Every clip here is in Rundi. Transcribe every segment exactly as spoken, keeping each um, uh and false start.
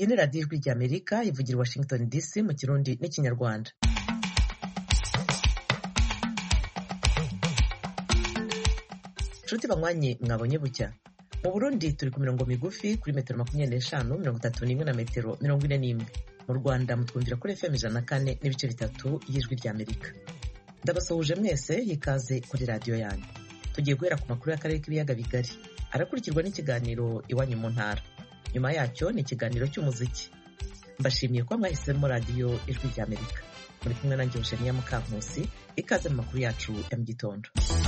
ni radiyo ijwi ry'Amerika ivugira i Washington D C mu Kirundi n'Ikinyarwanda. Nshuti banywanyi mwabonye bucya. Mu Burundi turi ku mirongo migufi kuri metero makumyabiri n'eshanu mirongo itatu n'imwe na metero mirongo ine n'imwe. Mu Rwanda mutwumvira kuri F M ijana na kane n'ibice bitatu y'ijwi ry'Amerika. Ndabasuhuje mwese, ikaze kuri radiyo yanyu. Tugiye guhera ku makuru y'akarere k'ibiyaga bigari, arakurikirwa n'ikiganiro iwanyu mu ntara. Nyuma yacyo ni ikiganiro cy'umuziki. Mbashimiye ko mwahisemo radiyo ijwi ry'Amerika. Muri kumwe nanjye Eugenia Mukankusi, ikaze mu makuru yacu ya mu gitondo.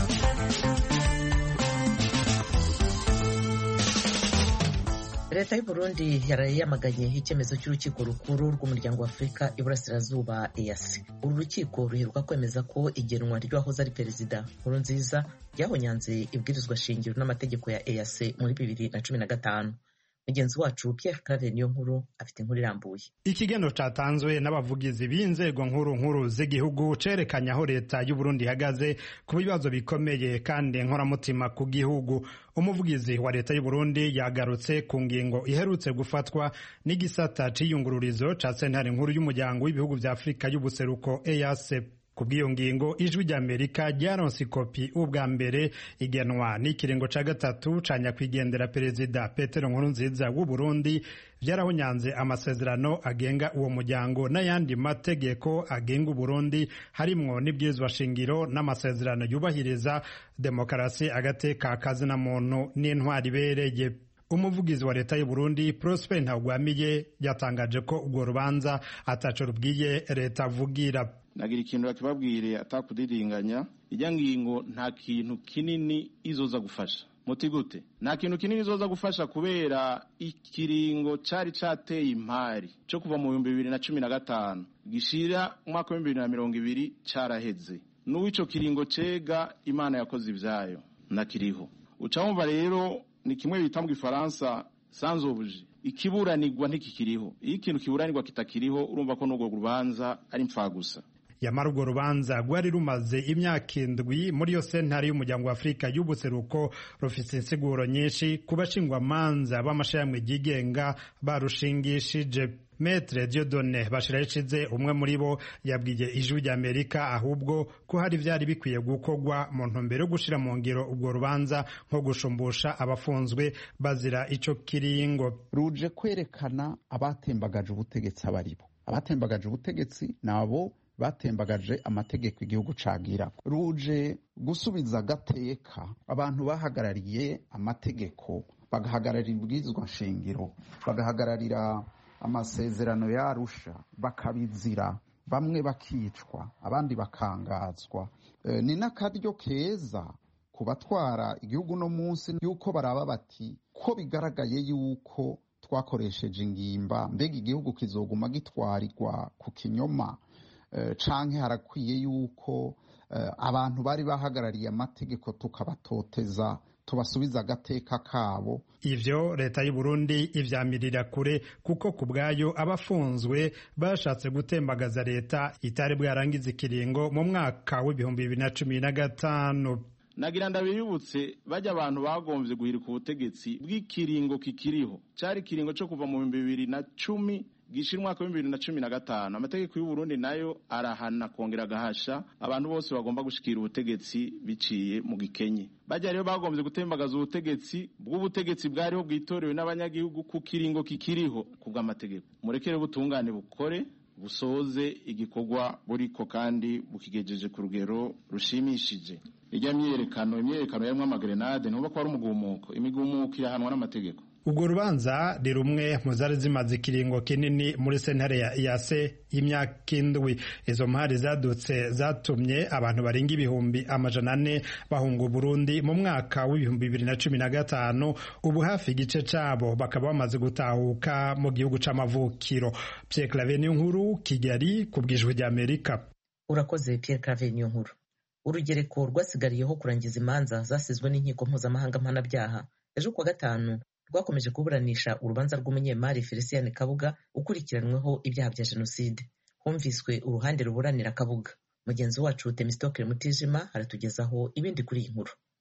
Leta y'u Burundi yaraye yamaganye icyemezo cy'urukiko rukuru rw'umuryango wa Afurika Iburasirazuba E A C. Uru rukiko ruheruka kwemeza ko igenwa ry'uwahoze ari perezida Nkurunziza ryahonyanze ibwirizwa shingiro n'amategeko ya E A C muri bibiri na cumi na gatanu. Mugenzi wacu Pierre Claver Niyonkuru afite inkuru irambuye. Ikigeno catanzwe n'abavugizi b'inzego nkuru nkuru z'igihugu cerekanya aho leta y'u Burundi ihagaze ku bibazo bikomeye kandi nkoramutima ku gihugu. Umuvugizi wa leta y'u Burundi yagarutse ku ngingo iherutse gufatwa n'igisata c'iyungururizo ca sentare nkuru y'umuryango w'ibihugu vya Afurika y'ubuseruko E A C. Kubw'iyo ngingo ijwi ry'Amerika ryaronse ikopi ubwa mbere igenwa n'ikiringo ca gatatu ca nyakwigendera perezida Petero Nkurunziza w'u Burundi vyarahonyanze amasezerano agenga uwo muryango n'ayandi mategeko agenga u Burundi, harimwo n'ibwirizwa shingiro n'amasezerano yubahiriza demokarasi, agateka kazina muntu n'intwari ibereye. Umuvugizi wa leta y'u Burundi Prosper Ntagwamiye yatangaje ko urwo rubanza ataco rubwiye leta avugira. Nagira ikintu bakibabwire atakudidinganya, ijya ngingo nta kintu kinini izoza gufasha. Muti gute? Nta kintu kinini izoza gufasha kubera ikiringo cari cateye impari cyo kuva mu bihumbi bibiri na cumi na gatanu gishira umwaka wa bibiri na mirongo ibiri caraheze. N'uwico kiringo cega Imana yakoze ivyayo nakiriho. Ucamva rero ni kimwe bita mu Gifaransa sans objet. Ikiburanirwa ntikikiriho. Iyo ikintu kiburanirwa kitakiriho urumva ko n'urwo rubanza ari mpfagusa. Yamara urwo rubanza rwari rumaze imyaka indwi muri yo sentare y'umuryango wa Afurika y'ubuseruko, rufise insiguro nyinshi ku bashingwamanza b'amashirahamwe yigenga barushingishije. Maître Dieudonné Bashirahishize umwe muri bo yabwiye ijwi ry'Amerika ahubwo ko hari vyari bikwiye gukorwa mu ntumbero yo gushira mu ngiro ubwo rubanza nko gushumbusha abafunzwe bazira ico kiringo. Ruje kwerekana abatembagaje ubutegetsi abaribo. Abatembagaje ubutegetsi nabo batembagaje amategeko igihugu cagira. Ruje gusubiza agateka abantu bahagarariye amategeko, bagahagararira ibwirizwa shingiro, bagahagararira amasezerano ya Arusha, bakabizira, bamwe bakicwa abandi bakangazwa. E, ni n'akaryo keza kubatwara igihugu no munsi yuko baraba bati ko bigaragaye yuko twakoresheje ingimba, mbega igihugu kizoguma gitwarirwa ku kinyoma, e, canke harakwiye yuko e, abantu bari bahagarariye amategeko tukabatoteza tubasubiza agateka kabo. Ivyo leta y'u Burundi ivyamirira kure kuko kubwayo abafunzwe bashatse gutembagaza leta itari bwarangiza ikiringo mu mwaka w'ibihumbi bibiri na cumi na gatanu. Nagira ndabiyibutse bajya abantu bagomvye guhirika ubutegetsi bw'ikiringo kikiriho cari kiringo cyo kuva mu bihumbi bibiri na cumi gishira umwaka wa bibiri na cumi na gatanu. Amategeko y'u Burundi nayo arahana kongera gahasha abantu bose bagomba gushikira ubutegetsi biciye mu gikenye. Bajya rero bagomvye gutembagaza ubutegetsi bw'ubutegetsi bwariho bwitorewe n'abanyagihugu ku kiringo kikiriho kubw'amategeko. Murekere butungane bukore busoze igikorwa buriko kandi bukigejeje ku rugero rushimishije. Ijya myerekano imyerekano yamwe amagrenade ntuba ko ari umugumuko, imigumuko irahanwa n'amategeko. Ubwo rubanza ni rumwe mu zari zimaze ikiringo kinini muri sentare ya E A C y'imyaka indwi. Izo mpari zadutse zatumye abantu barenga ibihumbi amajana ane bahunga Burundi mu mwaka w'ibihumbi bibiri na cumi na gatanu. Ubu hafi igice cabo bakaba bamaze gutahuka mu gihugu c'amavukiro. Pierre Claver Niyonkuru, Kigali, kubw'ijwi ry'Amerika. Urakoze Pierre Claver Niyonkuru. Urugereko rwasigariyeho kurangiza imanza zasizwe n'inkiko mpuzamahanga mpanabyaha ejo kuwa gatanu rwakomeje kuburanisha urubanza rw'umunyemari Felicien Kabuga ukurikiranweho ibyaha bya jenoside. Humviswe uruhande ruburanira Kabuga. Mugenzi wacu Temistokle Mutijima aratugezaho ibindi kuri iyi nkuru.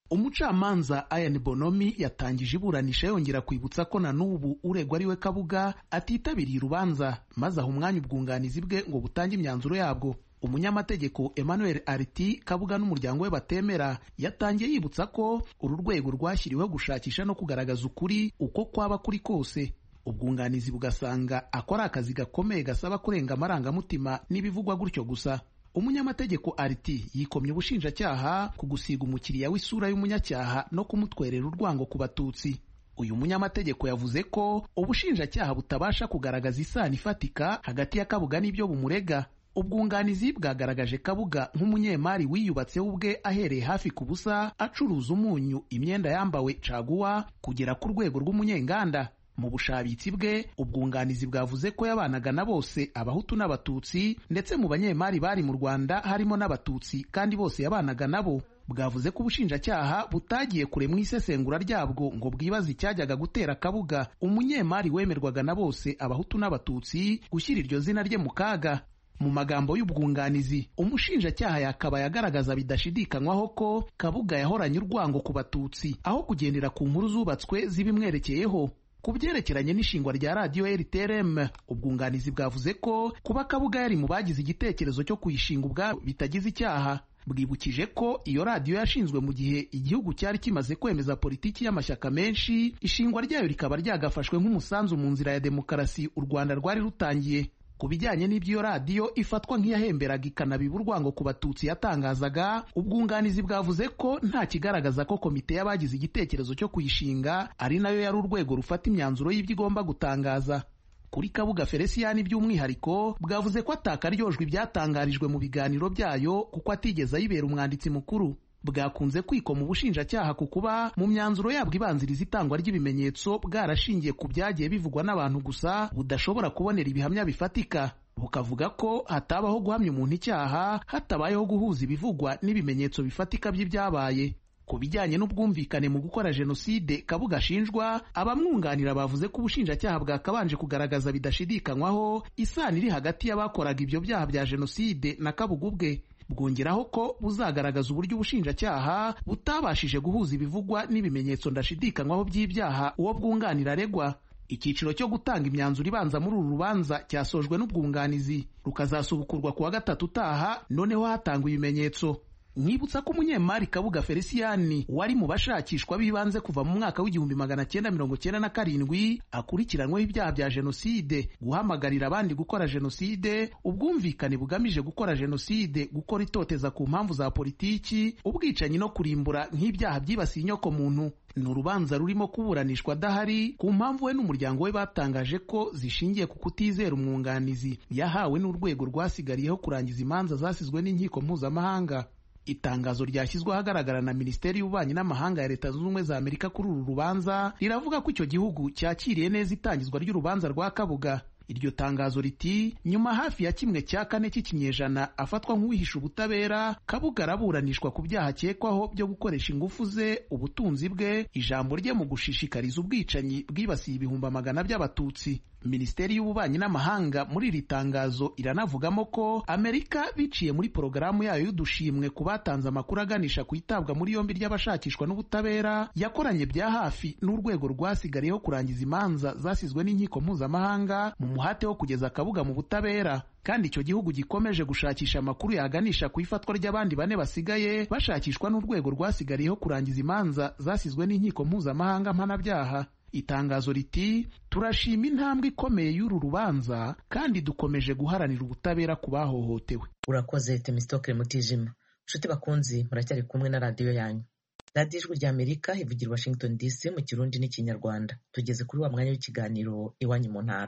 umucamanza Ian Bonomi yatangije iburanisha yongera kwibutsa ko na n'ubu uregwa ari we Kabuga atitabiriye urubanza, maze aho umwanya ubwunganizi bwe ngo butange imyanzuro yabwo. Umunyamategeko Emmanuel Ariti Kabuga n'umuryango we batemera yatangiye yibutsa ko uru rwego rwashyiriweho gushakisha no kugaragaza ukuri uko kwaba kuri kose. Ubwunganizi bugasanga akora akazi gakomeye gasaba kurenga amarangamutima n'ibivugwa gutyo gusa. Umunyamategeko Ariti yikomye ubushinjacyaha ku gusiga umukiriya w'isura y'umunyacyaha no kumutwerera urwango ku Batutsi. Uyu munyamategeko yavuze ko ubushinjacyaha butabasha kugaragaza isano ifatika hagati ya Kabuga n'ibyo bumurega. Ubwunganizi bwagaragaje Kabuga nk'umunyemari wiyubatseho ubwe ahereye hafi ku busa, acuruza umunyu, imyenda yambawe caguwa kugera ku rwego rw'umunyenganda. Mu bushabitsi bwe, ubwunganizi bwavuze ko yabanaga na bose, Abahutu n'Abatutsi, ndetse mu banyemari bari mu Rwanda harimo n'Abatutsi kandi bose yabanaga nabo. Bwavuze ko ubushinjacyaha butagiye kure mu isesengura ryabwo ngo bwibaze icyajyaga gutera Kabuga, umunyemari wemerwaga na bose, Abahutu n'Abatutsi, gushyira iryo zina rye mu kaga. Mu magambo y'ubwunganizi, umushinjacyaha yakabaye agaragaza bidashidikanywaho ko Kabuga yahoranye urwango ku Batutsi aho kugendera ku nkuru zubatswe zibimwerekeyeho. Ku byerekeranye n'ishingwa rya radiyo R T R M, ubwunganizi bwavuze ko kuba Kabuga yari mu bagize igitekerezo cyo kuyishinga ubwabo bitagize icyaha. Bwibukije ko iyo radiyo yashinzwe mu gihe igihugu cyari kimaze kwemeza politiki y'amashyaka menshi, ishingwa ryayo rikaba ryagafashwe nk'umusanzu mu nzira ya demokarasi u Rwanda rwari rutangiye. Ku bijyanye n'ibyo radiyo ifatwa nk'iyahemberaga ikanabiba urwango ku Batutsi yatangazaga, ubwunganizi bwavuze ko nta kigaragaza ko komite y'abagize igitekerezo cyo kuyishinga ari nayo yari urwego rufata imyanzuro y'ibyo igomba gutangaza. Kuri Kabuga Felicien by'umwihariko bwavuze ko atakaryojwe ibyatangarijwe mu biganiro byayo kuko atigeze ayibera umwanditsi mukuru. Bwakunze kwikoma ubushinjacyaha ku kuba mu myanzuro yabwo ibanziriza itangwa ry'ibimenyetso bwarashingiye ku byagiye bivugwa n'abantu gusa, budashobora kubonera ibihamya bifatika. Bukavuga ko hatabaho guhamya umuntu icyaha hatabayeho guhuza ibivugwa n'ibimenyetso bifatika by'ibyabaye. Ku bijyanye n'ubwumvikane mu gukora jenoside Kabuga ashinjwa, abamwunganira bavuze ko ubushinjacyaha bwakabanje kugaragaza bidashidikanywaho isano iri hagati y'abakoraga ibyo byaha bya jenoside na Kabuga ubwe. Bwongeraho ko buzagaragaza uburyo ubushinjacyaha butabashije guhuza ibivugwa n'ibimenyetso ndashidikanywaho by'ibyaha uwo bwunganira aregwa. Icyiciro cyo gutanga imyanzuro ibanza muri uru rubanza cyasojwe n'ubwunganizi, rukazasubukurwa kuwa gatatu utaha, noneho hatangwa ibimenyetso. Nibutsa ko umunyemari Kabuga Felicien wari mu bashakishwa bibanze kuva mu mwaka w'igihumbi magana cyenda mirongo cyenda na karindwi akurikiranweho ibyaha bya jenoside, guhamagarira abandi gukora jenoside, ubwumvikane bugamije gukora jenoside, gukora itoteza ku mpamvu za politiki, ubwicanyi no kurimbura nk'ibyaha byibasiye inyoko muntu. Ni urubanza rurimo kuburanishwa adahari ku mpamvu we n'umuryango we batangaje ko zishingiye ku kutizera umwunganizi yahawe n'urwego rwasigariyeho kurangiza imanza zasizwe n'inkiko mpuzamahanga. Itangazo ryashyizwe ahagaragara na Minisiteri y'Ububanyi n'Amahanga ya Leta Zunze Ubumwe za Amerika kuri uru rubanza riravuga ko icyo gihugu cyakiriye neza itangizwa ry'urubanza rwa Kabuga. Iryo tangazo riti, nyuma hafi ya kimwe cya kane cy'ikinyejana afatwa nk'uwihisha ubutabera, Kabuga araburanishwa ku byaha akekwaho byo gukoresha ingufu ze, ubutunzi bwe, ijambo rye mu gushishikariza ubwicanyi bwibasiye ibihumbi amagana by'Abatutsi. Minisiteri y'Ububanyi n'Amahanga muri iri tangazo iranavugamo ko Amerika biciye muri porogaramu yayo y'udushimwe ku batanze amakuru aganisha ku itabwa muri yombi ry'abashakishwa n'ubutabera, yakoranye bya hafi n'urwego rwasigariyeho kurangiza imanza zasizwe n'inkiko mpuzamahanga mu muhate wo kugeza Kabuga mu butabera. Kandi icyo gihugu gikomeje gushakisha amakuru yaganisha ku ifatwa ry'abandi bane basigaye bashakishwa n'urwego rwasigariyeho kurangiza imanza zasizwe n'inkiko mpuzamahanga mpanabyaha. Itangazo riti, turashima intambwe ikomeye y'uru rubanza kandi dukomeje guharanira ubutabera ku bahohotewe. Urakoze Temistokle Mutijima. Nshuti bakunzi, muracyari kumwe na radiyo yanyu. Radiyo Ijwi rya Amerika ivugira Washington D C mu Kirundi n'Ikinyarwanda. Tugeze kuri wa mwanya w'ikiganiro Iwanyu mu ntara.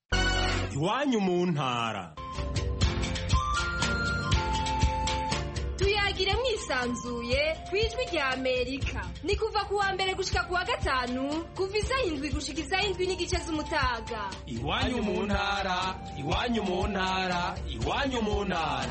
Iwanyu mu ntara. Tuyagire mwisanzuye kwijwi rya Amerika. Ni kuva kuwa mbere gushika kuwa gatanu, kuva isaha indwi gushika isaha indwi n'igice z'umutaga. Iwanyu mu ntara, iwanyu mu ntara, iwanyu mu ntara.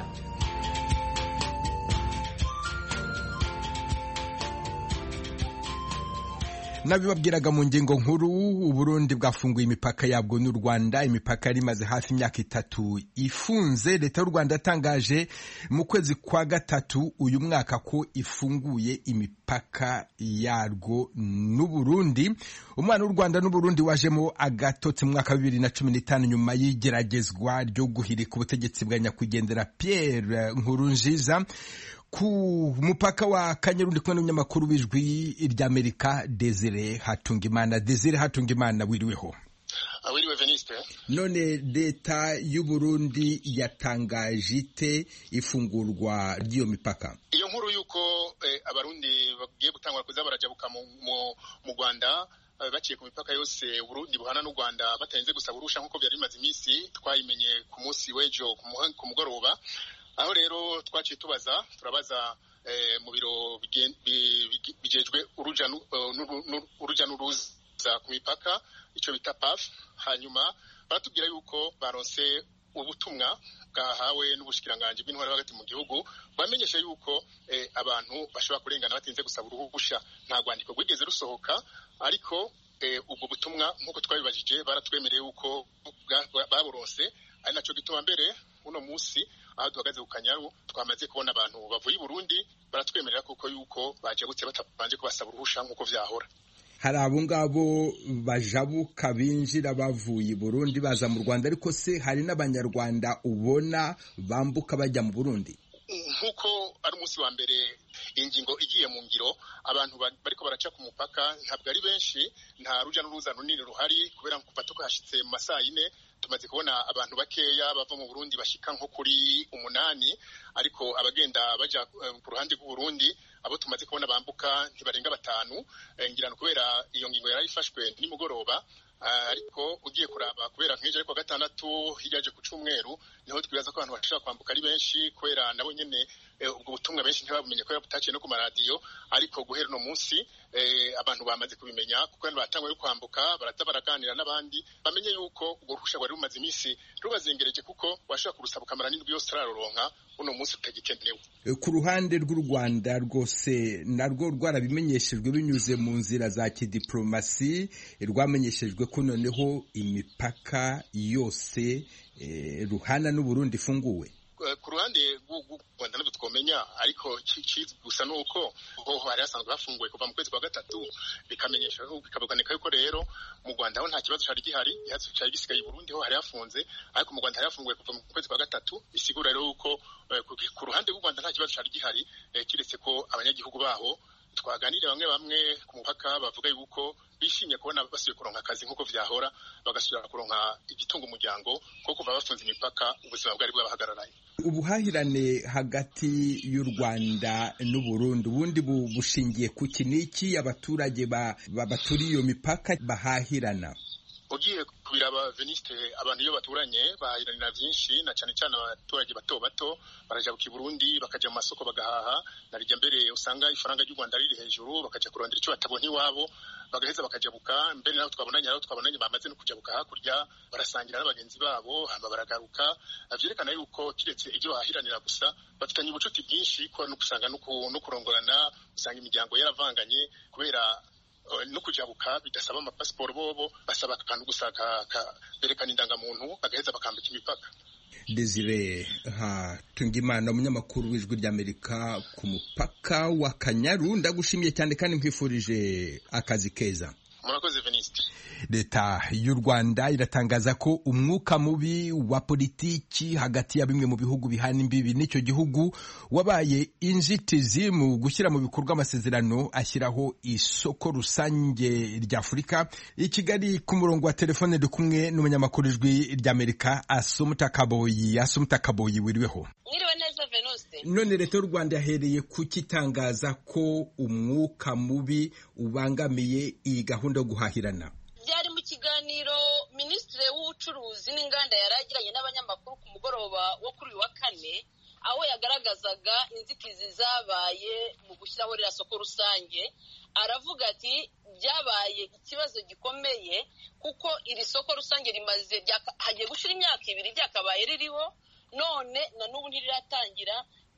nabibabwiraga mu ngingo nkuru, Uburundi bwafunguye imipaka yabwo n'u Rwanda. Imipaka yari imaze hafi imyaka itatu ifunze. Leta y'u Rwanda yatangaje mu kwezi kwa gatatu uyu mwaka ko ifunguye imipaka yarwo n'u Burundi. Umwana w'u Rwanda n'u Burundi wajemo agatotsi mu mwaka wa bibiri na cumi n'itanu nyuma y'igeragezwa ryo guhirika ubutegetsi bwa nyakwigendera Pierre Nkurunziza ku mupaka wa Kanyarundi kumwe n'umunyamakuru w'ijwi ry'Amerika Desire Hatungimana. Desire Hatungimana, wiriweho? Wiriwe Veniste. None leta y'u Burundi yatangaje ite ifungurwa ry'iyo mipaka? Iyo nkuru yuko eh, abarundi bagiye gutangwa kuza barajabuka mu mu Rwanda baciye ku mipaka yose Burundi buhana n'u Rwanda batayenze gusaba urusha nkuko byari bimaze iminsi, twayimenye ku munsi w'ejo ku mugoroba. Aho rero twaciye tubaza turabaza eh, mu biro bijejwe uruja uruja n'uruza ku mipaka ico bita P A F, hanyuma baratubwira yuko baronse ubutumwa bwahawe n'ubushikiranganje bw'intwara hagati mu gihugu bamenyesha yuko eh, abantu bashobora kurengana batinze gusaba uruhusha. Nta rwandiko rwigeze rusohoka, ariko eh, ubwo butumwa nkuko twabibajije baratwemereye yuko baburonse. Ari naco gituma mbere uno musi aho duhagaze ku Kanyaru twamaze kubona abantu bavuye i Burundi baratwemerera kuko yuko baje gutse batabanje kubasaba uruhusha nkuko vyahora. Hari abo ngabo bajabuka binjira bavuye i Burundi baza mu Rwanda, ariko se hari n'abanyarwanda ubona bambuka bajya mu Burundi? Nkuko ari umunsi wa mbere ingingo igiye mu ngiro, abantu bariko baraca ku mupaka ntabwo ari benshi, nta ruja n'uruza runini ruhari kubera kuva tukahashitse mu masaha ine tumaze kubona abantu bakeya bava mu Burundi bashika nko kuri umunani, ariko abagenda baja ku ruhande rw'u Burundi abo tumaze kubona bambuka ntibarenga batanu. Ngirana kubera iyo ngingo yarayifashwe nimugoroba, ariko ugiye kuraba kubera nk'ejo ariko gatandatu hijaje ku cyumweru niho twibaza ko abantu bashaka kwambuka ari benshi, kubera nabo nyene ubwo butumwa benshi ntibabumenye ko butaciye no ku maradiyo, ariko guhera no munsi abantu bamaze kubimenya kuko batangwe kwambuka baraza baraganira n'abandi bamenye yuko ubwo ruhusha bari rumaze iminsi rubazengereje, kuko washaka kurusaba kamara n'indwi yose tararoronka uno munsi utagikenewe. Ku ruhande rw'u Rwanda rwose narwo rwarabimenyeshejwe binyuze mu nzira za kidiplomasi, rwamenyeshejwe ko noneho imipaka yose eh, ruhana n'u Burundi ifunguwe. Ku ruhande rw'u Rwanda nabyo twomenya, ariko kizi gusa nuko ho hari hasanzwe hafunguwe kuva mu kwezi kwa gatatu, bikamenyesha bikaboneka yuko rero mu Rwanda ho nta kibazo cyari gihari, ihatse cyari gisigaye i Burundi ho hari hafunze, ariko mu Rwanda hari hafunguwe kuva mu kwezi kwa gatatu. Bisigura rero yuko ku ruhande rw'u Rwanda nta kibazo cyari gihari, kiretse ko abanyagihugu baho twaganire bamwe bamwe ku mupaka bavuga yuko bishimye kubona basubiye kuronka akazi nk'uko vyahora, bagasubira kuronka igitunga umuryango kuko kuva bafunze imipaka ubuzima bwari bwabahagararaye. Ubuhahirane hagati y'u Rwanda n'u Burundi ubundi bushingiye ku kiniki abaturage baturiye iyo mipaka bahahirana? Ugiye kubiraba Veniste, abantu iyo baturanye bahahiranira byinshi, na cyane cyane abaturage bato bato baraja ku Burundi bakaja mu masoko bagahaha, narijya mbere usanga ifaranga ry'u Rwanda riri hejuru, bakaja kurondera icyo batabona iwabo bagaheza bakajabuka. Mbere naho twabonanye naho twabonanye bamaze no kujabuka hakurya barasangira n'abagenzi babo hamba baragaruka. Avyerekana yuko kiretse ibyo bahahiranira gusa bafitanye ubucuti bwinshi, ko no kusanga no kurongorana, usanga imiryango yaravanganye kubera no kujabuka bidasaba amapasiporo, bobo basaba akantu gusa berekana indangamuntu bagaheza bakambika imipaka. Desire Hatungimana, umunyamakuru w'ijwi ry'Amerika ku mupaka wa Kanyaru, ndagushimiye cyane kandi nkwifurije akazi keza. Murakoze Veniste. Leta y'u Rwanda iratangaza ko umwuka mubi wa politiki hagati ya bimwe mu bihugu bihana imbibi n'icyo gihugu wabaye inzitizi mu gushyira mu bikorwa amasezerano ashyiraho isoko rusange rya Afurika. I Kigali ku murongo wa telefone ndi kumwe n'umunyamakuru w'ijwi ry'Amerika Assumpta Kaboyi. Assumpta Kaboyi, wiriweho? Mwiriwe neza Venuste. None leta y'u Rwanda yahereye kukitangaza ko umwuka mubi ubangamiye iyi gahunda yo guhahirana. Byari mu kiganiro Minisitiri w'Ubucuruzi n'Inganda yaragiranye n'abanyamakuru ku mugoroba wo kuri uyu wa kane, aho yagaragazaga inzitizi zabaye mu gushyiraho ririya soko rusange. Aravuga ati byabaye ikibazo gikomeye kuko iri soko rusange rimaze hagiye gushira imyaka ibiri ryakabaye ririho, none na n'ubu ntiriratangira.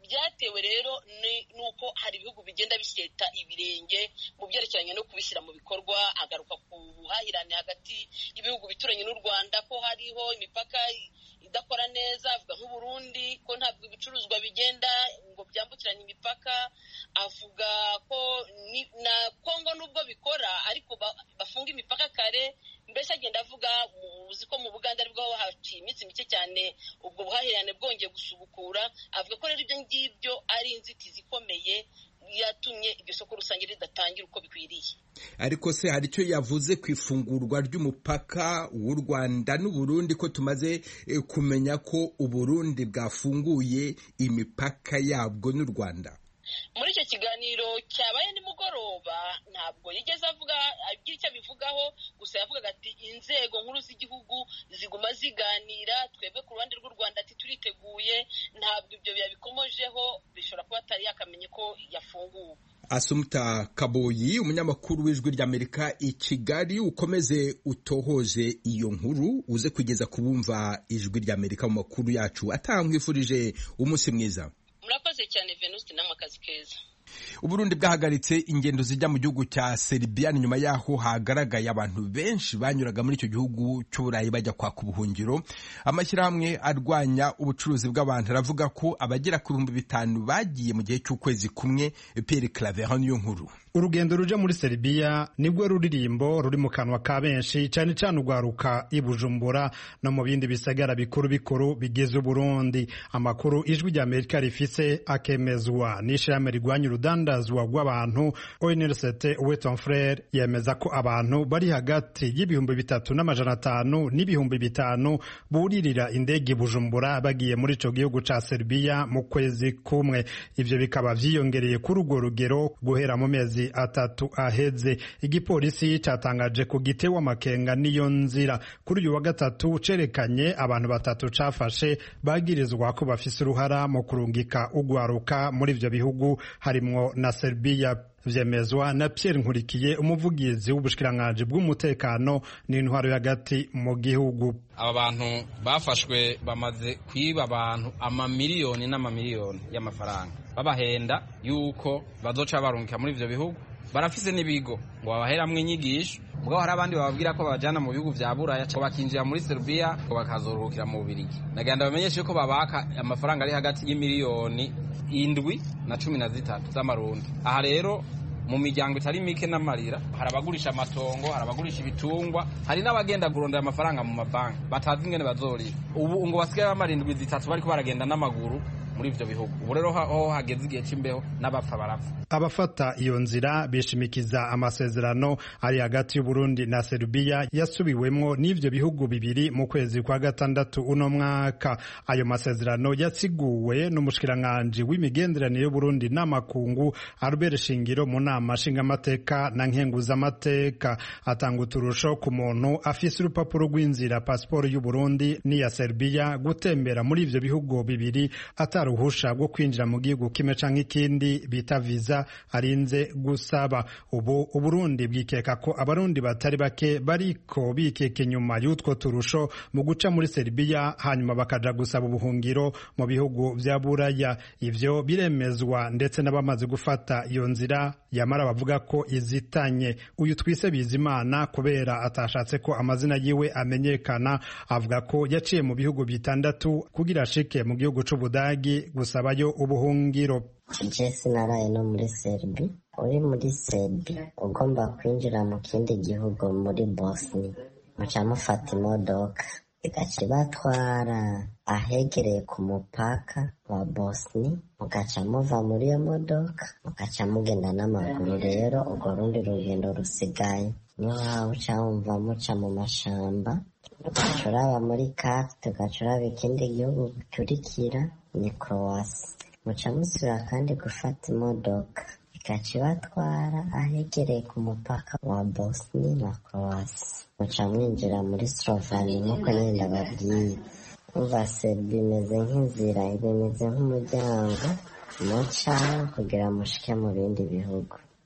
byatewe rero nuko hari ibihugu bigenda biseta ibirenge mu byerekeranye no kubishyira mu bikorwa. Agaruka ku buhahirane hagati y'ibihugu bituranye n'u Rwanda ko hariho imipaka idakora neza, avuga nk'Uburundi ko ntabwo ibicuruzwa bigenda ngo byambukiranye imipaka, avuga ko na Kongo nubwo bikora ariko bafunga imipaka kare. Mbese agenda avuga uzi ko mu Buganda aribwo haciye iminsi mike cyane ubwo buhahirane bwongeye gusubukura. Avuga ko rero ibyo ngibyo ari inzitizi ikomeye yatumye iryo soko rusange ridatangira uko bikwiriye. Ariko se hari icyo yavuze ku ifungurwa ry'umupaka w'u Rwanda n'Uburundi, ko tumaze kumenya ko Uburundi bwafunguye imipaka yabwo n'u Rwanda? Muri icyo kiganiro cyabaye nimugoroba ntabwo yigeze avuga agira icyo abivugaho, gusa yavugaga ati inzego nkuru z'igihugu ziguma ziganira, twebwe ku ruhande rw'u Rwanda ati turiteguye. Ntabwo ibyo yabikomojeho, bishobora kuba atari yakamenye ko yafunguwe. Asumta Kaboyi, umunyamakuru w'Ijwi ry'Amerika i Kigali, ukomeze utohoje iyo nkuru uze kugeza kubumva Ijwi ry'Amerika mu makuru yacu atangwifurije umunsi mwiza. Murakoze cyane Venuste, namwe akazi keza. Uburundi bwahagaritse ingendo zijya mu gihugu cya Serbia nyuma yaho hagaragaye abantu benshi banyuraga muri icyo gihugu cy'Uburayi bajya kwaka ubuhungiro. Amashyirahamwe arwanya ubucuruzi bw'abantu aravuga ko abagera ku bihumbi bitanu bagiye mu gihe cy'ukwezi kumwe. Pierre Claver niyo nkuru. Urugendo ruja muri Serbia nibwo ruririmbo ruri mu kanwa ka benshi, cyane cyane ugwaruka i Bujumbura no mu bindi bisagara bikuru bikuru bigize Uburundi. Amakuru Ijwi ry'Amerika rifise akemezwa n'ishirahamwe rigwanya urudandazwa rw'abantu O N L C T Weton Frere, yemeza ko abantu bari hagati y'ibihumbi bitatu n'amajana atanu n'ibihumbi bitanu buririra indege Bujumbura bagiye muri ico gihugu ca Serbia mu kwezi kumwe. Ivyo bikaba vyiyongereye kuri urwo rugero guhera mu mezi atatu aheze. Igipolisi catangaje ku gitewe amakenga niyo nzira. Kuri uyu wa gatatu cerekanye abantu batatu cafashe bagirizwa ko bafise uruhara mu kurungika ugwaruka muri ivyo bihugu harimwo na Serbia. Vyemezwa na Pierre Nkurikiye, umuvugizi w'ubushikiranganje bw'umutekano n'intwaro y'agati mu gihugu. Aba bantu bafashwe bamaze kwiba abantu amamiliyoni n'amamiliyoni y'amafaranga, babahenda yuko bazoca barungika muri ivyo bihugu. Barafise n'ibigo ngo babaheramwe inyigisho, ubwo hari abandi bababwira ko babajana mu bihugu vya Buraya cyo bakinjira muri Serbia ko bakazoruhukira mu Bubiligi. Nagenda bamenyeshe ko babaka amafaranga ari hagati y'imiliyoni indwi na cumi na zitatu z'amarundi. Aha rero mu miryango itari mike n'amarira, hari abagurisha amatongo, hari abagurisha ibitungwa, hari n'abagenda kurondera amafaranga mu mabanki batazi ingene bazorira. Ubu ngo basigaye bamarindwi zitatu bariko baragenda n'amaguru muri ivyo bihugu. Ubu rero ho hageze igihe c'imbeho n'abapfa barapfa. Abafata iyo nzira bishimikiza amasezerano ari hagati y'Uburundi na Serbia yasubiwemwo n'ivyo bihugu bibiri mu kwezi kwa gatandatu uno mwaka. Ayo masezerano yatsiguwe n'umushikiranganje w'imigenderanire y'Uburundi n'amakungu Albert Shingiro mu nama nshingamateka na nkenguzamateka. Atanga uturusho ku muntu afise urupapuro rw'inzira pasiporo y'Uburundi n'iya Serbia gutembera muri ivyo bihugu bibiri ataruhusha rwo kwinjira mu gihugu kimwe canke ikindi bita visa arinze gusaba. Ubu Uburundi bwikeka ko abarundi batari bake bariko bikeke nyuma y'utwo turusho mu guca muri Serbia hanyuma bakaja gusaba ubuhungiro mu bihugu vya Buraya. Ivyo biremezwa ndetse n'abamaze gufata iyo nzira, yamara bavuga ko izitanye. Uyu Twise Bizimana, kubera atashatse ko amazina yiwe amenyekana, avuga ko yaciye mu bihugu bitandatu kugira ashike mu gihugu c'Ubudagi gusabayo ubuhungiro. Je sinaraye no muri Serbia. Uri muri Serbia ugomba kwinjira mu kindi gihugu muri Bosnia, muca mufata imodoka igaca ibatwara ahegereye ku mupaka wa Bosnia, mugaca muva muri iyo modoka mugaca mugenda n'amaguru. Rero urwo rundi rugendo rusigaye niho hawe uca wumva muca mu mashamba, ugaca uraba muri carte, ugaca uraba ikindi gihugu gikurikira ni Croatia. Muca musubira kandi gufata imodoka igaca ibatwara ahegereye ku mupaka wa Bosnia na Croatia, muca mwinjira muri Slovenia nk'uko nyine ndababwiye. Umva Serbia imeze nk'inzira, imeze nk'umuryango muca kugira mushike mu bindi bihugu.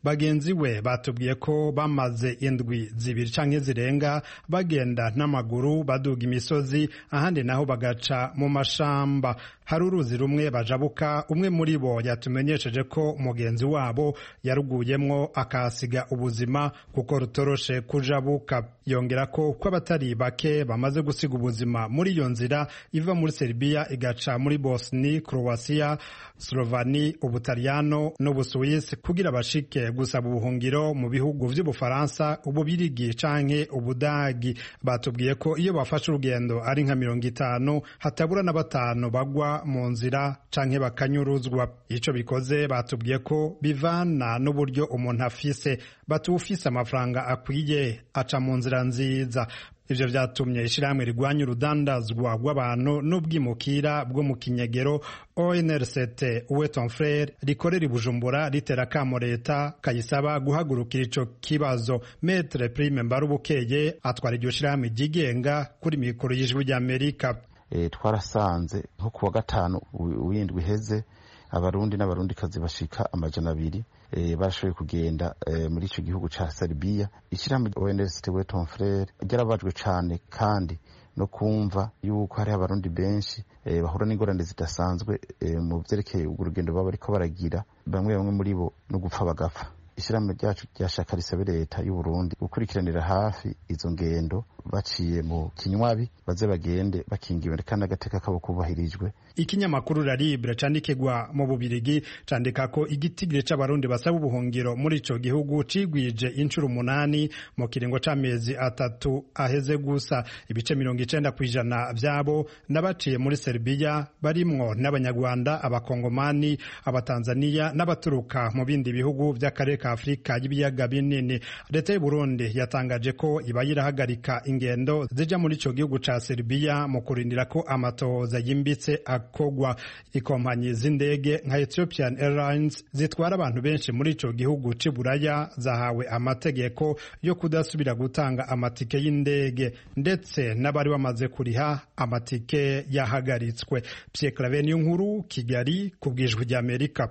bagenzi we batubwiye ko bamaze indwi zibiri canke zirenga bagenda n'amaguru baduga imisozi, ahandi naho bagaca mu mashamba. Hari uruzi rumwe bajabuka, umwe muri bo yatumenyesheje ko mugenzi wabo yaruguyemwo akahasiga ubuzima kuko rutoroshe kujabuka. Yongera ko ko abatari bake bamaze gusiga ubuzima muri iyo nzira iva muri Serbia igaca muri Bosnia, Croatia, Slovenia, Ubutaliyano n'Ubusuwisi kugira bashike gusaba ubuhungiro mu bihugu vy'Ubufaransa, Ububirigi canke Ubudagi. Batubwiye ko iyo bafashe urugendo ari nka mirongo itanu hatabura na batanu bagwa mu nzira canke bakanyuruzwa. Ico bikoze batubwiye ko bivana n'uburyo umuntu afise, batufise amafaranga akwiye aca mu nzira nziza. Ivyo vyatumye ishirahamwe rigwanya urudandazwa rw'abantu n'ubwimukira bwo mu kinyegero O N R C T Uwe ton frere rikorera i Bujumbura ritera kamo leta kayisaba guhagurukira ico kibazo. Maître Prime Mbarubukeye atwara iryo shirahamwe ryigenga kuri mikoro y'Ijwi ry'Amerika. E, twarasanze nko kuwa gatanu w'indwi iheze abarundi n'abarundikazi bashika amajana abiri e, barashoboye kugenda e, muri ico gihugu ca Serbia. Ishirahamwe O N R C T Uwe ton frere ryarabajwe cane kandi no kumva yuko hari abarundi benshi e, bahura n'ingorane zidasanzwe e, mu vyerekeye urugendo baba bariko baragira, bamwe bamwe muri bo no gupfa bagapfa. Ishirahamwe ryacu ryashaka risabe leta y'u Burundi gukurikiranira hafi izo ngendo baciye mu kinywabi, baze bagende bakingiwe kandi agateka kabo kubahirijwe. Ikinyamakuru La Libre candikirwa mu Bubirigi candika ko igitigire c'abarundi basaba ubuhungiro muri ico gihugu cigwije incuro umunani mu kiringo c'amezi atatu aheze gusa. Ibice mirongo icenda kw'ijana vyabo n'abaciye muri Serbia, barimwo n'Abanyarwanda, Abakongomani, Abatanzania n'abaturuka mu bindi bihugu vy'akarere ka Afrika y'ibiyaga binini. Leta y'u Burundi yatangaje ko iba yirahagarika ingendo zija muri ico gihugu ca Serbia mu kurindira ko amatohoza yimbitse akogwa. Ikompanyi z'indege nka Ethiopian Airlines zitwara abantu benshi muri ico gihugu c'Iburaya zahawe amategeko yo kudasubira gutanga amatike y'indege, ndetse n'abari bamaze kuriha amatike yahagaritswe. Pierre Claver Niyonkuru, Kigali, kubw'Ijwi ry'Amerika.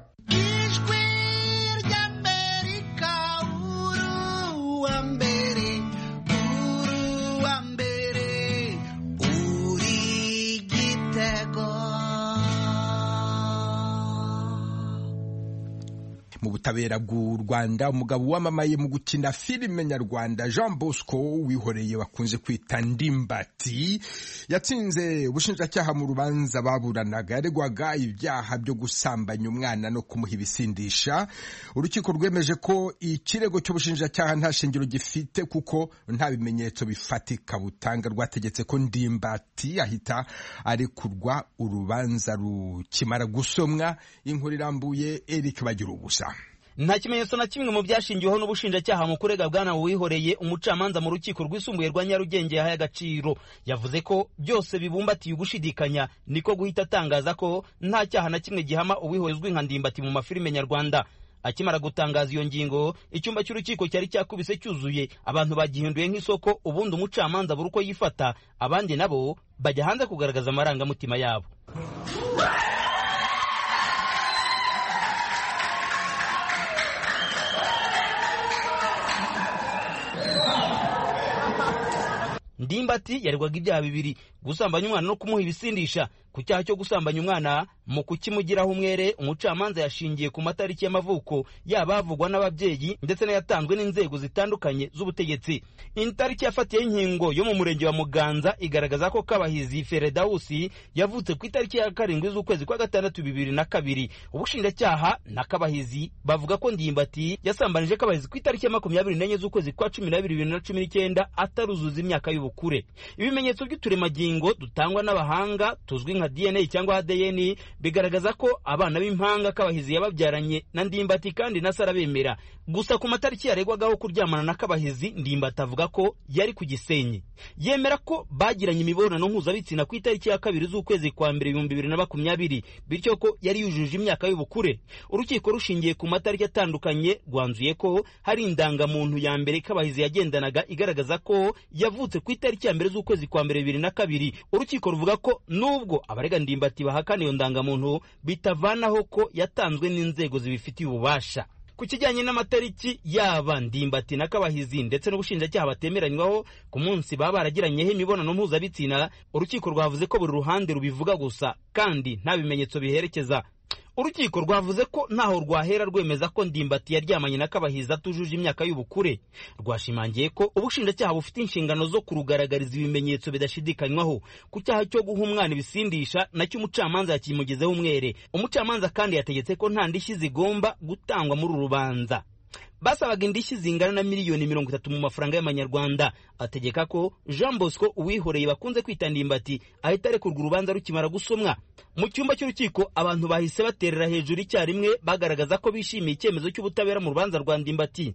Mu butabera bw'u Rwanda, umugabo wamamaye mu gukina filime nyarwanda Jean Bosco Wihoreye bakunze kwita Ndimbati yatsinze ubushinjacyaha mu rubanza baburanaga yaregwaga ibyaha byo gusambanya umwana no kumuha ibisindisha. Urukiko rwemeje ko ikirego cy'ubushinjacyaha nta shingiro gifite kuko nta bimenyetso bifatika butanga. Rwategetse ko Ndimbati ahita arekurwa urubanza rukimara gusomwa. Inkuru irambuye Eric Bagirubusa. Nta kimenyetso na kimwe mu byashingiweho n'ubushinjacyaha mu kurega bwana Uwihoreye umucamanza mu rukiko rwisumbuye rwa Nyarugenge yahaye agaciro. Yavuze ko byose bibumbatiye ugushidikanya, niko guhita atangaza ko nta cyaha na kimwe gihama Uwihoreye uzwi nka Ndimbati mu mafilime nyarwanda. Akimara gutangaza iyo ngingo, icyumba cy'urukiko cyari cyakubise cyuzuye, abantu bagihinduye nk'isoko, ubundi umucamanza buri uko yifata, abandi nabo bajya hanze kugaragaza amarangamutima yabo. Ndimbati yaregwaga ibyaha bibiri: gusambanya umwana no kumuha ibisindisha. Ku cyaha cyo gusambanya umwana mu kukimugiraho umwere, umucamanza yashingiye ku matariki y'amavuko yabavugwa n'ababyeyi ndetse n'ayatanzwe n'inzego zitandukanye z'ubutegetsi. Itariki yafatiye inkingo yo mu murenge wa Muganza igaragaza ko Kabahizi Feredausi yavutse ku itariki ya karindwi z'ukwezi kwa gatandatu bibiri na kabiri. Ubushinjacyaha na Kabahizi bavuga ko Ndimbati yasambanije Kabahizi ku itariki ya makumyabiri n'enye z'ukwezi kwa cumi n'abiri bibiri na cumi n'icyenda ataruzuza imyaka y'ubukure. Ibimenyetso by'uturemagingo dutangwa n'abahanga tuzwi nka D N A cyangwa A D N bigaragaza ko abana b'impanga Kabahizi yababyaranye na Ndimbati kandi na Sara bemera. Gusa ku matariki yaregwagaho kuryamana na Kabahizi, Ndimbati avuga ko yari ku Gisenyi. Yemera ko bagiranye imibonano mpuzabitsina ku itariki ya kabiri z'ukwezi kwa mbere ibihumbi bibiri na makumyabiri, bityo ko yari yujuje imyaka y'ubukure. Urukiko rushingiye ku matariki atandukanye rwanzuye ko hari indangamuntu ya mbere Kabahizi yagendanaga igaragaza ko yavutse ku itariki ya mbere z'ukwezi kwa mbere bibiri na kabiri. Urukiko ruvuga ko nubwo abarega Ndimbati bahakana iyo ndangamuntu bitavanaho ko yatanzwe n'inzego zibifitiye ububasha. ku kijyanye n'amatariki yaba Ndimbati na Kabahizi ndetse n'ubushinjacyaha batemeranywaho ku munsi baba baragiranyeho imibonano mpuzabitsina, urukiko rwavuze ko buri ruhande rubivuga gusa kandi nta bimenyetso biherekeza. Urukiko rwavuze ko ntaho rwahera rwemeza ko Ndimbati yaryamanye na Kabahizi atujuje imyaka y'ubukure. Rwashimangiye ko ubushinjacyaha bufite inshingano zo kurugaragariza ibimenyetso bidashidikanywaho ku cyaha cyo guha umwana ibisindisha, nacyo umucamanza yakimugezeho umwere. Umucamanza kandi yategetse ko nta ndishyi zigomba gutangwa muri uru rubanza. Basabaga indishyi zingana na miliyoni mirongo itatu mu mafaranga y'amanyarwanda. Ategeka ko Jean Bosco Uwihoreye bakunze kwita Ndimbati ahita arekurwa urubanza rukimara gusomwa. Mu cyumba cy'urukiko abantu bahise baterera hejuru icyarimwe bagaragaza ko bishimiye icyemezo cy'ubutabera mu rubanza rwa Ndimbati.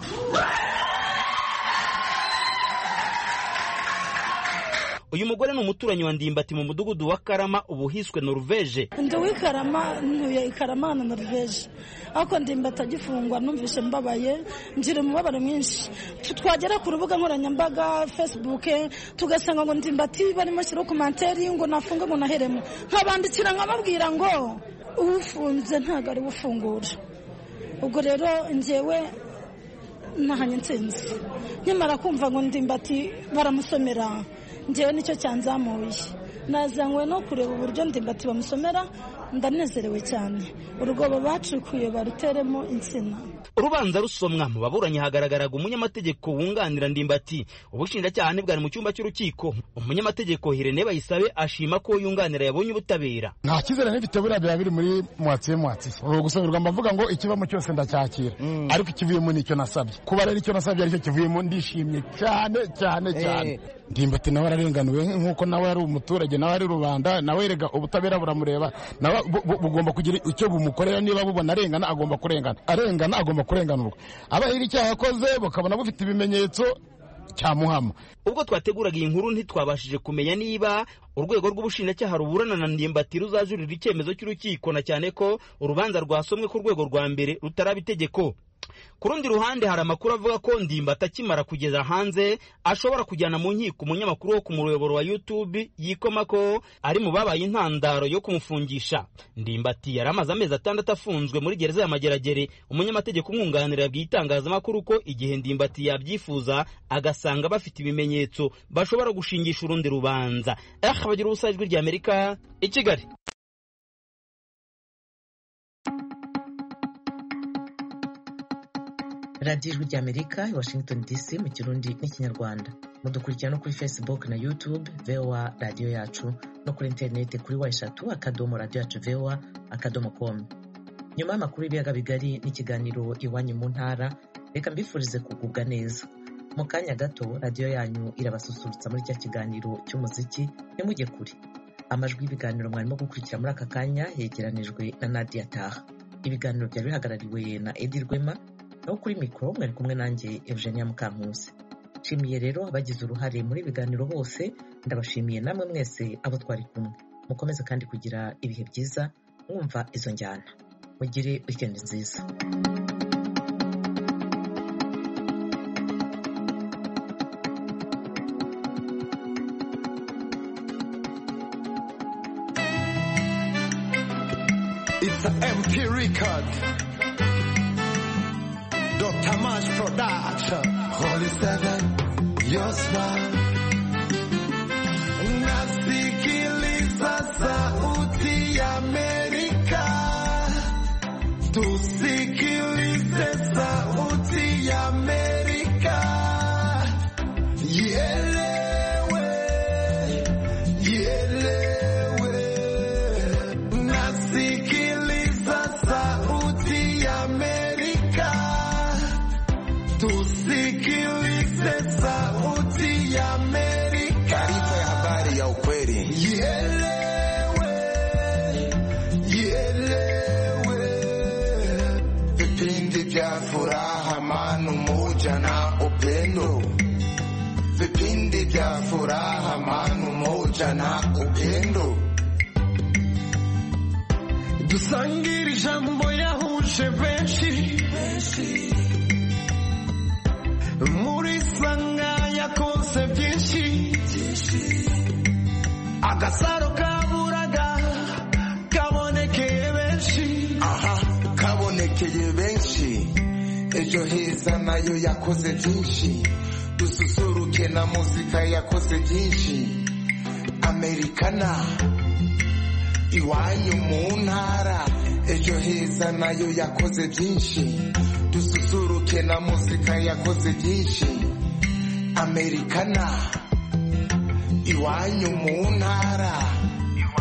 Uyu mugore ni umuturanyi wa Ndimbati mu mudugudu wa Karama ubu hiswe Norvege. Ndi wikarama ntuye Karama na Norvege. Ako Ndimbati agifungwa numvishe mbabaye, ngira umubabaro mwinshi. Twagera ku rubuga nkoranyambaga Facebook tugasanga ngo Ndimbati barimo shyira komanteri ngo nafunga ngo naheremo. Nkabandikira nkababwira ngo ufunze ntago ari bufungura. Ubwo rero njyewe nahanye nsinzi. Nyamara kumva ngo Ndimbati baramusomera, njyewe nicyo cyanzamuye. Nazanywe no kureba uburyo Ndimbati bamusomera, ndanezerewe cyane. Urugobo bacukuye baruteremo insina. Urubanza rusomwa mu baburanyi hagaragaraga umunyamategeko wunganira Ndimbati. Ubushinjacyaha bwari mu cyumba cy'urukiko. Umunyamategeko Irene Bayisabe ashima ko yunganira yabonye ubutabera. Nta kizere n'ifite buriya biri muri mwatsi mwatsi. Ubu gusabirwa mbavuga ngo ikivamo cyose ndacyakira. Mm. Ariko ikivuyemo nicyo nasabye. Kuba rero icyo nasabye aricyo kivuyemo ndishimye cyane cyane cyane. Hey. Ndimbati nawe ararenganuwe nkuko nawe ari umuturage, nawe ari rubanda, nawe erega ubutabera buramureba, nawe bugomba kugira icyo bumukorera. Niba bubona arengana agomba kurengana, arengana agomba kurenganurwa. Abahiri icyaha yakoze bakabona bufite ibimenyetso cyamuhama. Ubwo twateguraga iyi nkuru ntitwabashije kumenya niba urwego rw'ubushinjacyaha ruburana na Ndimbati ruzajurira icyemezo cy'urukiko, na cyane ko urubanza rwasomwe ku rwego rwa mbere rutaraba itegeko. Ku rundi ruhande hari amakuru avuga ko Ndimbati akimara kugeza hanze ashobora kujyana mu nkiko umunyamakuru wo ku muyoboro wa YouTube yikoma ko ari mu babaye intandaro yo kumufungisha. Ndimbati yari amaze amezi atandatu afunzwe muri gereza ya Mageragere. Umunyamategeko umwunganira yabwiye itangazamakuru ko igihe Ndimbati yabyifuza agasanga bafite ibimenyetso bashobora gushingisha urundi rubanza. Eh, bagira ubusajwi rya Amerika i Kigali. radiyo ijwi ry'Amerika i Washington D C mu Kirundi n'Ikinyarwanda. Mudukurikira no kuri Facebook na YouTube V O A radiyo yacu, no kuri interineti kuri wa eshatu akadomo radiyo yacu V O A akadomo com. Nyuma y'amakuru y'ibiyaga bigari n'ikiganiro iwanyu mu ntara, reka mbifurize kugubwa neza. Mu kanya gato radiyo yanyu irabasusurutsa muri cya kiganiro cy'umuziki, ntimujye kure. Amajwi y'ibiganiro mwarimo gukurikira muri aka kanya yegeranijwe na Nadia Taha. Ibiganiro byari bihagarariwe na Edi Rwema, naho kuri mikoro mwari kumwe nanjye Eugenia Mukankusi. Nshimiye rero abagize uruhare muri ibiganiro bose, ndabashimiye namwe mwese abo twari kumwe. Mukomeze kandi kugira ibihe byiza mwumva izo njyana. Mugire weekend nziza. It's an M P record. Doctor March Production. Holy Seven, your smile. Nasikiliza sauti ya Amerika. Tusikilize sauti ya Amerika. Ielewe, ielewe. Nasikiliza sauti ya Amerika. Tusikilize sauti ya Amerika. Taarifa ya habari ya ukweli. Ielewe, ielewe. Vipindi vya furaha, amani, umoja na upendo. Vipindi vya furaha, amani, umoja na upendo. Dusangire ijambo yahuje benshi. Muri sanga yakoze byinshi. Agasaro kaburaga kabonekeye benshi. Aha, kabonekeye benshi. ejo heza nayo yakoze byinshi dususuruke na muzika yakoze byinshi amerikana iwanyu mu ntara ejo heza nayo yakoze byinshi dususuruke na muzika yakoze byinshi amerikana iwanyu mu ntara